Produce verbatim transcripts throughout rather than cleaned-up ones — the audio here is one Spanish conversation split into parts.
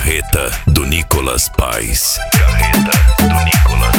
Carreta do Nicolas Paz. Carreta do Nicolas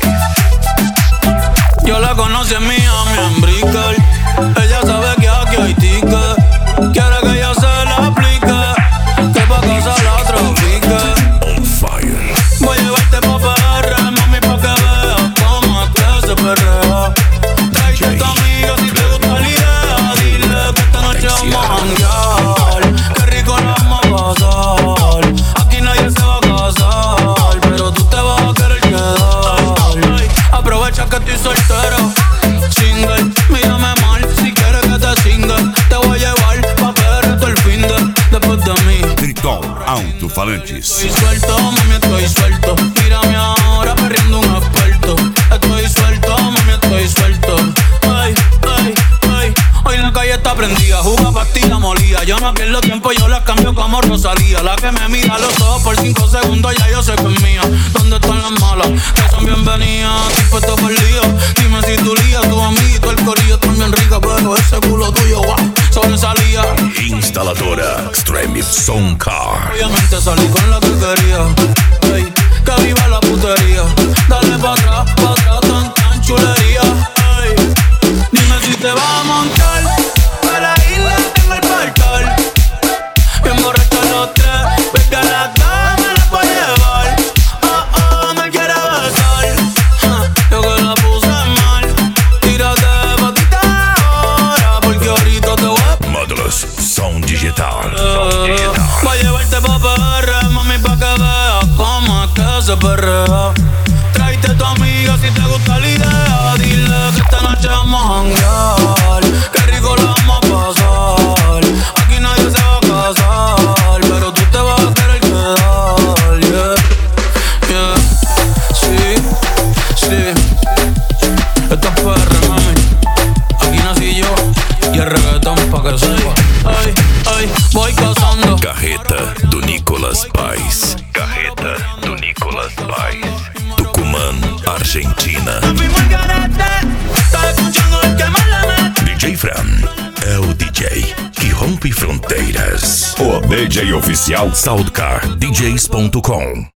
Paz. Yo la conocí en Miami, en Brickell. Ella sabe que aquí hay ticket. Quiere que yo se la aplique, que pa' casa la trafique. On fire. Voy a llevarte pa' P R, mami, pa' que veas cómo es que se perrea. Tráete a tu amiga si te gusta la idea. Dile que esta noche vamos a janguear. Qué rico la vamos a pasar. Aquí nadie se va a casar, pero tú te vas a querer quedar. Aprovecha que estoy soltero, single. Mírame mal si quieres que te single. Te voy a llevar pa' perder todo el fin de después de mí. Tritón Alto-Falantes. Estoy suelto, mami, estoy suelto. Mírame ahora perdiendo un experto. Estoy suelto, mami, estoy suelto. Ay, ay, ay. Hoy la calle está prendida, juga pastilla molía. Yo no pierdo tiempo, yo la cambio como Rosalía. La que me mira a los ojos por cinco segundos, ya yo sé que es mía. ¿Dónde están las malas? Que son bienvenidas. Estoy puesto por lío. Dime si tu lía, tu amiguito, el corillo están bien rica, pero ese culo tuyo, wow, sobresalía. Instaladora Extreme Sound Car. Obviamente salí con la que quería. Ey, que viva la putería. Dale pa' atrás, pa' atrás, tan, tan chulería. Ey, dime si te vas a montar. Pa' la isla tengo el partal. Bien borracho los tres, porque a las dos me las voy a llevar. Oh, oh, me quiere besar. Ja, yo que la puse mal. Tírate patita ahora, porque ahorita te voy a Módulos Sound Digital. Uh, voy a llevarte pa' P R, mami, pa' que veas cómo es que se perrea. Tráete a tu amiga si te gusta la idea. Dile que esta noche vamos a janguear. Qué rico la vamos a pasar. Aquí nadie se va a casar, pero tú te vas a querer quedar. Yeah, yeah, sí, sí. Esto es P R, mami. Aquí nací yo y el reggaetón pa' que sepa. Ay, ay, voy cazando. Carreta do Nicolas Paz. Carreta do Nicolas Paz. Tucumán, Argentina. D J Fran é o D J que rompe fronteiras. O D J oficial Soundcar D Js ponto com.